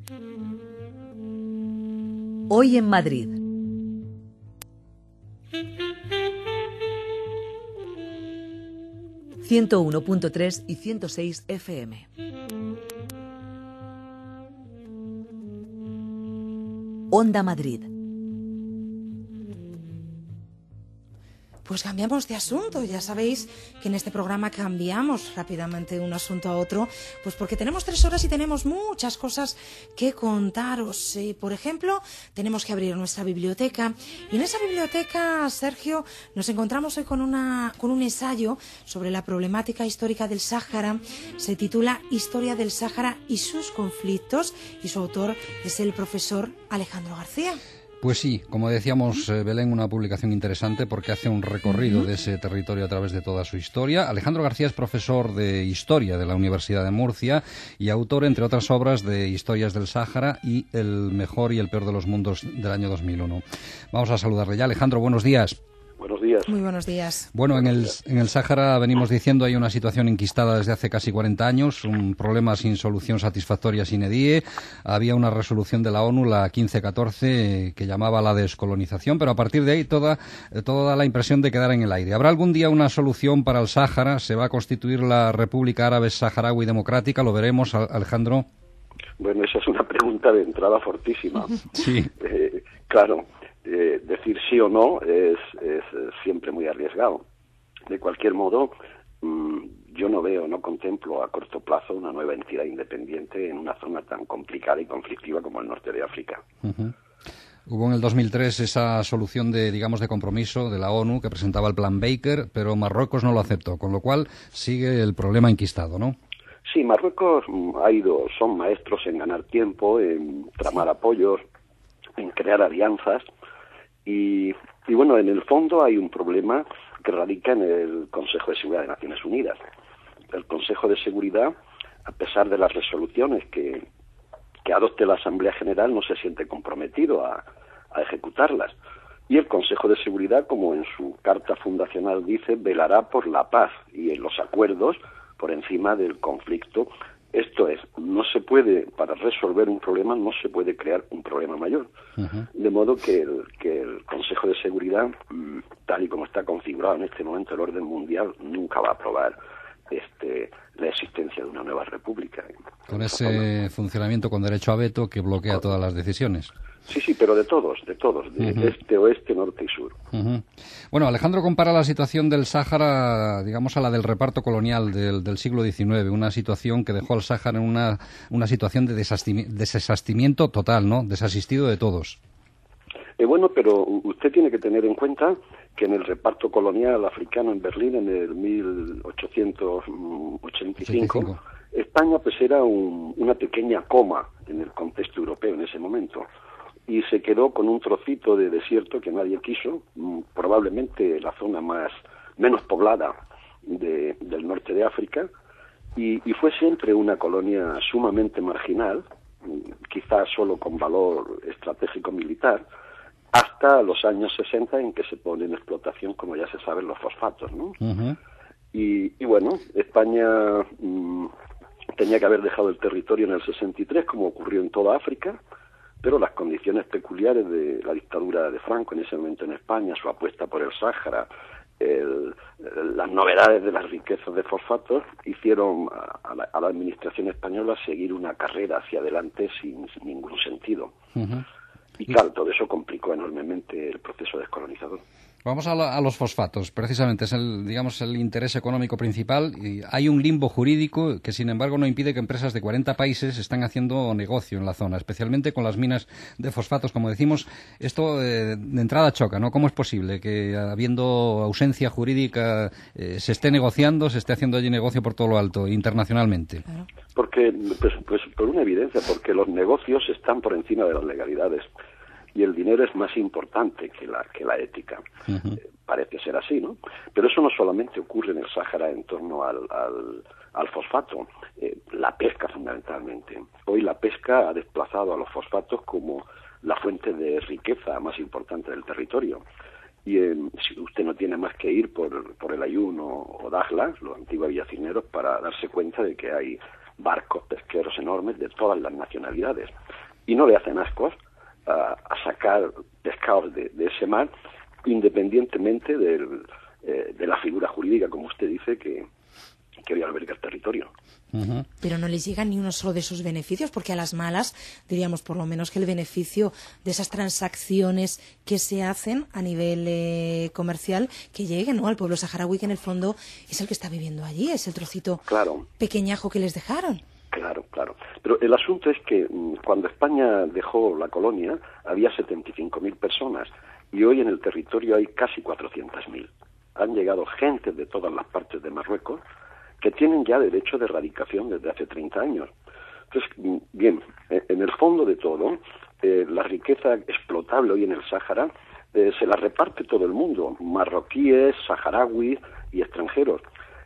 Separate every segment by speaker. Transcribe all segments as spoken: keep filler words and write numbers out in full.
Speaker 1: Hoy en Madrid. ciento uno punto tres y ciento seis F M. Onda Madrid.
Speaker 2: Pues cambiamos de asunto. Ya sabéis que en este programa cambiamos rápidamente de un asunto a otro, pues porque tenemos tres horas y tenemos muchas cosas que contaros. Eh, por ejemplo, tenemos que abrir nuestra biblioteca, y en esa biblioteca, Sergio, nos encontramos hoy con, una, con un ensayo sobre la problemática histórica del Sáhara. Se titula Historia del Sáhara y sus conflictos, y su autor es el profesor Alejandro García.
Speaker 3: Pues sí, como decíamos, eh, Belén, una publicación interesante porque hace un recorrido de ese territorio a través de toda su historia. Alejandro García es profesor de Historia de la Universidad de Murcia y autor, entre otras obras, de Historias del Sáhara y El mejor y el peor de los mundos del año dos mil uno. Vamos a saludarle ya. Alejandro, buenos días.
Speaker 4: Buenos días.
Speaker 2: Muy buenos días.
Speaker 3: Bueno, en el, en el Sáhara, venimos diciendo, hay una situación enquistada desde hace casi cuarenta años, un problema sin solución satisfactoria sine die. Había una resolución de la ONU, la quince catorce, que llamaba a la descolonización, pero a partir de ahí toda, toda da la impresión de quedar en el aire. ¿Habrá algún día una solución para el Sáhara? ¿Se va a constituir la República Árabe Saharaui Democrática? ¿Lo veremos, Alejandro?
Speaker 4: Bueno, esa es una pregunta de entrada fortísima.
Speaker 3: Sí.
Speaker 4: Eh, claro. Eh, decir sí o no es, es siempre muy arriesgado. De cualquier modo, mmm, yo no veo, no contemplo a corto plazo una nueva entidad independiente en una zona tan complicada y conflictiva como el norte de África.
Speaker 3: Uh-huh. Hubo en el dos mil tres esa solución de, digamos, de compromiso de la ONU que presentaba el Plan Baker, pero Marruecos no lo aceptó, con lo cual sigue el problema enquistado, ¿no?
Speaker 4: Sí, Marruecos ha ido, son maestros en ganar tiempo, en tramar apoyos, en crear alianzas. Y, y bueno, en el fondo hay un problema que radica en el Consejo de Seguridad de Naciones Unidas. El Consejo de Seguridad, a pesar de las resoluciones que, que adopte la Asamblea General, no se siente comprometido a, a ejecutarlas. Y el Consejo de Seguridad, como en su carta fundacional dice, velará por la paz y en los acuerdos por encima del conflicto. Esto es, no se puede, para resolver un problema, no se puede crear un problema mayor. Uh-huh. De modo que el, que el Consejo de Seguridad, tal y como está configurado en este momento el orden mundial, nunca va a aprobar este, la existencia de una nueva república.
Speaker 3: Con ese funcionamiento con derecho a veto que bloquea todas las decisiones.
Speaker 4: Sí, sí, pero de todos, de todos, de uh-huh. este, oeste, norte y sur.
Speaker 3: Uh-huh. Bueno, Alejandro compara la situación del Sáhara, digamos, a la del reparto colonial del, del siglo diecinueve, una situación que dejó al Sáhara en una, una situación de desastimi- desasistimiento total, ¿no? Desasistido de todos.
Speaker 4: Eh, bueno, pero usted tiene que tener en cuenta que en el reparto colonial africano en Berlín en el mil ochocientos ochenta y cinco, ochenta y cinco. España pues era un, una pequeña coma en el contexto europeo en ese momento. Y se quedó con un trocito de desierto que nadie quiso, probablemente la zona más menos poblada de, del norte de África, y, y fue siempre una colonia sumamente marginal, quizás solo con valor estratégico militar, hasta los años sesenta en que se pone en explotación, como ya se sabe, los fosfatos, ¿no? Uh-huh. Y, y bueno, España mmm, tenía que haber dejado el territorio en el sesenta y tres, como ocurrió en toda África, pero las condiciones peculiares de la dictadura de Franco en ese momento en España, su apuesta por el Sáhara, el, las novedades de las riquezas de fosfatos, hicieron a la, a la administración española seguir una carrera hacia adelante sin, sin ningún sentido. Uh-huh. Y claro, todo eso complicó enormemente el proceso descolonizador.
Speaker 3: Vamos a, la, a los fosfatos, precisamente, es el, digamos, el interés económico principal. Y hay un limbo jurídico que, sin embargo, no impide que empresas de cuarenta países estén haciendo negocio en la zona, especialmente con las minas de fosfatos. Como decimos, esto eh, de entrada choca, ¿no? ¿Cómo es posible que, habiendo ausencia jurídica, eh, se esté negociando, se esté haciendo allí negocio por todo lo alto, internacionalmente?
Speaker 2: Claro.
Speaker 4: Porque, pues, pues por una evidencia, porque los negocios están por encima de las legalidades. Y el dinero es más importante que la que la ética. Uh-huh. Eh, parece ser así, ¿no? Pero eso no solamente ocurre en el Sáhara en torno al, al, al fosfato, eh, la pesca fundamentalmente. Hoy la pesca ha desplazado a los fosfatos como la fuente de riqueza más importante del territorio. Y eh, si usted no tiene más que ir por, por el Ayun o, o Dakhla, los antiguos villacineros, para darse cuenta de que hay barcos pesqueros enormes de todas las nacionalidades. Y no le hacen ascos a, a sacar pescados de, de ese mar, independientemente del, eh, de la figura jurídica, como usted dice, que, que hoy alberga el territorio.
Speaker 2: Uh-huh. Pero no les llega ni uno solo de esos beneficios, porque a las malas diríamos por lo menos que el beneficio de esas transacciones que se hacen a nivel eh, comercial, que lleguen, ¿no?, al pueblo saharaui, que en el fondo es el que está viviendo allí, es el trocito
Speaker 4: claro.
Speaker 2: pequeñajo que les dejaron.
Speaker 4: Claro, claro. Pero el asunto es que cuando España dejó la colonia había setenta y cinco mil personas y hoy en el territorio hay casi cuatrocientas mil. Han llegado gentes de todas las partes de Marruecos que tienen ya derecho de erradicación desde hace treinta años. Entonces, bien, en el fondo de todo, eh, la riqueza explotable hoy en el Sáhara eh, se la reparte todo el mundo, marroquíes, saharauis y extranjeros.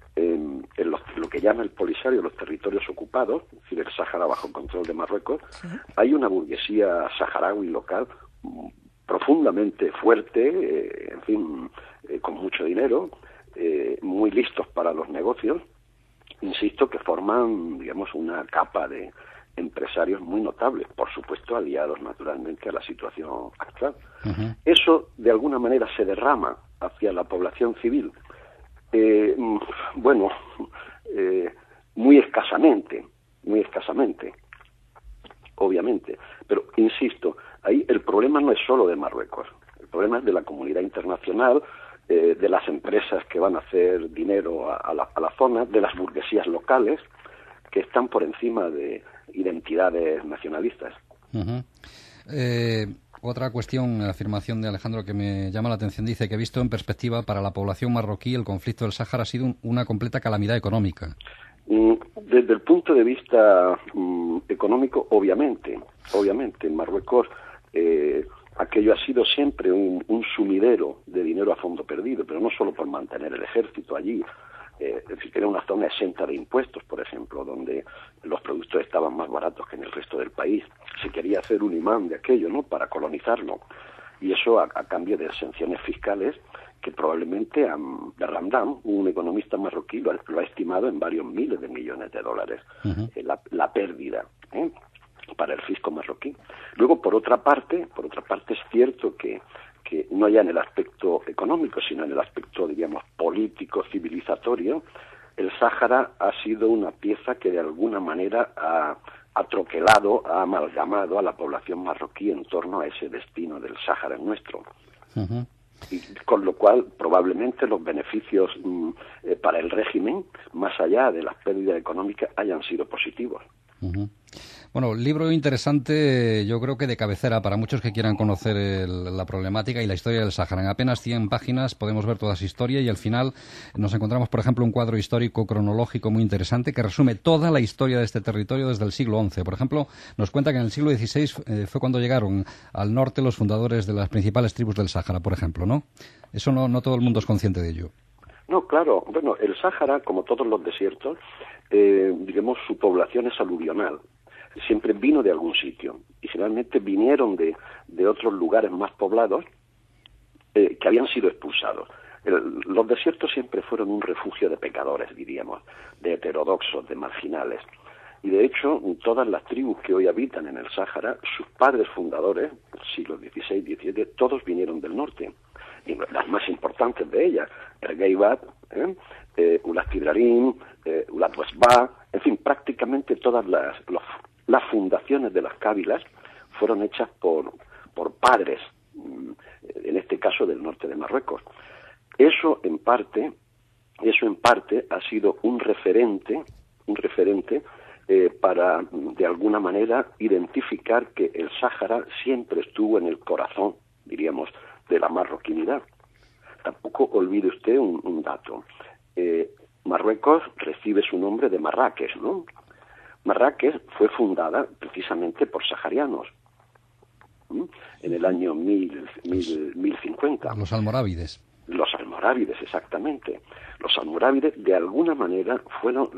Speaker 4: En, en los, lo que llama el Polisario, los territorios ocupados, es decir, el Sáhara bajo control de Marruecos, ¿sí? Hay una burguesía saharaui local profundamente fuerte, eh, en fin, eh, con mucho dinero, eh, muy listos para los negocios, insisto, que forman, digamos, una capa de empresarios muy notables, por supuesto aliados naturalmente a la situación actual. Uh-huh. Eso, de alguna manera, se derrama hacia la población civil. Eh, bueno, eh, muy escasamente, muy escasamente, obviamente. Pero, insisto, ahí el problema no es solo de Marruecos, el problema es de la comunidad internacional, eh, de las empresas que van a hacer dinero a, a, la, a la zona, de las burguesías locales, que están por encima de identidades nacionalistas.
Speaker 3: Uh-huh. Eh... Otra cuestión, la afirmación de Alejandro que me llama la atención, dice que visto en perspectiva para la población marroquí el conflicto del Sáhara ha sido un, una completa calamidad económica.
Speaker 4: Desde el punto de vista um, económico, obviamente, obviamente en Marruecos eh, aquello ha sido siempre un, un sumidero de dinero a fondo perdido, pero no solo por mantener el ejército allí. Eh, es decir, era una zona exenta de impuestos, por ejemplo, donde los productos estaban más baratos que en el resto del país. Se quería hacer un imán de aquello, ¿no?, para colonizarlo. Y eso a, a cambio de exenciones fiscales que probablemente um, Ramdam, un economista marroquí, lo ha, lo ha estimado en varios miles de millones de dólares, uh-huh. eh, la, la pérdida ¿eh? para el fisco marroquí. Luego, por otra parte, por otra parte es cierto que que no ya en el aspecto económico, sino en el aspecto, diríamos, político, civilizatorio, el Sáhara ha sido una pieza que de alguna manera ha, ha troquelado, ha amalgamado a la población marroquí en torno a ese destino del Sáhara nuestro. Uh-huh. Y con lo cual, probablemente los beneficios mm, eh, para el régimen, más allá de las pérdidas económicas, hayan sido positivos.
Speaker 3: Uh-huh. Bueno, libro interesante, yo creo que de cabecera para muchos que quieran conocer el, la problemática y la historia del Sáhara. En apenas cien páginas podemos ver toda esa historia y al final nos encontramos, por ejemplo, un cuadro histórico cronológico muy interesante que resume toda la historia de este territorio desde el siglo once. Por ejemplo, nos cuenta que en el siglo dieciséis eh, fue cuando llegaron al norte los fundadores de las principales tribus del Sáhara, por ejemplo, ¿no? Eso no, no todo el mundo es consciente de ello.
Speaker 4: No, claro. Bueno, el Sáhara, como todos los desiertos, eh, digamos, su población es aluvional. Siempre vino de algún sitio y generalmente vinieron de, de otros lugares más poblados eh, que habían sido expulsados. El, los desiertos siempre fueron un refugio de pecadores, diríamos, de heterodoxos, de marginales. Y de hecho, todas las tribus que hoy habitan en el Sáhara, sus padres fundadores, siglos dieciséis, diecisiete, todos vinieron del norte. Y las más importantes de ellas, Ergeibat, ¿eh? eh, Ulat Ibrahim, eh, Ulat Wesba, en fin, prácticamente todas las, los, las fundaciones de las cábilas fueron hechas por, por padres, en este caso del norte de Marruecos. Eso en parte, eso en parte ha sido un referente, un referente eh, para de alguna manera identificar que el Sáhara siempre estuvo en el corazón, diríamos, de la marroquinidad. Tampoco olvide usted un, un dato. Eh, Marruecos recibe su nombre de Marrakech, ¿no? Marrakech fue fundada precisamente por saharianos ¿Mm? en el año mil, mil, mil cincuenta.
Speaker 3: Los almorávides.
Speaker 4: Los almorávides, exactamente. Los almorávides, de alguna manera, fueron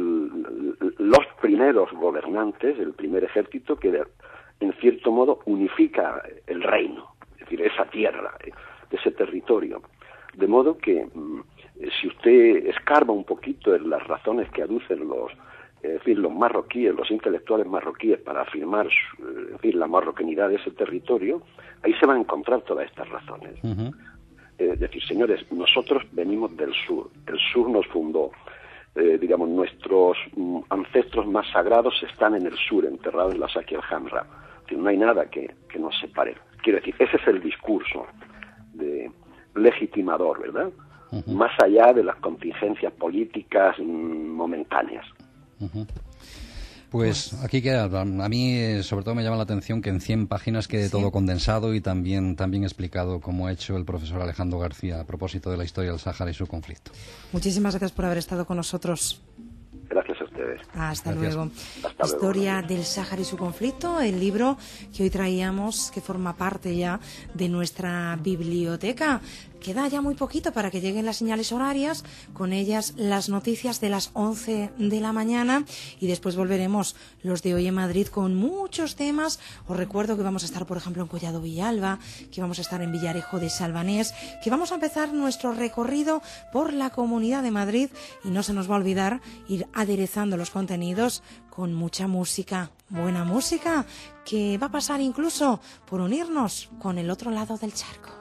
Speaker 4: los primeros gobernantes, el primer ejército que, de, en cierto modo, unifica el reino, es decir, esa tierra, ese territorio. De modo que, si usted escarba un poquito en las razones que aducen los es decir, los marroquíes, los intelectuales marroquíes, para afirmar en fin, la marroquinidad de ese territorio, ahí se van a encontrar todas estas razones. Uh-huh. Es decir, señores, nosotros venimos del sur, el sur nos fundó, eh, digamos, nuestros mm, ancestros más sagrados están en el sur, enterrados en la Saki al-Hamra. Es decir, no hay nada que, que nos separe. Quiero decir, ese es el discurso de legitimador, ¿verdad? Uh-huh. Más allá de las contingencias políticas mm, momentáneas.
Speaker 3: Uh-huh. Pues aquí queda. A mí, eh, sobre todo, me llama la atención que en cien páginas quede sí. todo condensado y también, también explicado, como ha hecho el profesor Alejandro García a propósito de la historia del Sáhara y su conflicto.
Speaker 2: Muchísimas gracias por haber estado con nosotros.
Speaker 4: Gracias a ustedes.
Speaker 2: Hasta
Speaker 3: Gracias.
Speaker 2: luego.
Speaker 4: Hasta
Speaker 2: Historia
Speaker 4: luego.
Speaker 2: del Sáhara y su conflicto, el libro que hoy traíamos, que forma parte ya de nuestra biblioteca. Queda ya muy poquito para que lleguen las señales horarias, con ellas las noticias de las once de la mañana y después volveremos los de Hoy en Madrid con muchos temas. Os recuerdo que vamos a estar, por ejemplo, en Collado Villalba, que vamos a estar en Villarejo de Salvanés, que vamos a empezar nuestro recorrido por la Comunidad de Madrid y no se nos va a olvidar ir aderezando los contenidos con mucha música, buena música, que va a pasar incluso por unirnos con el otro lado del charco.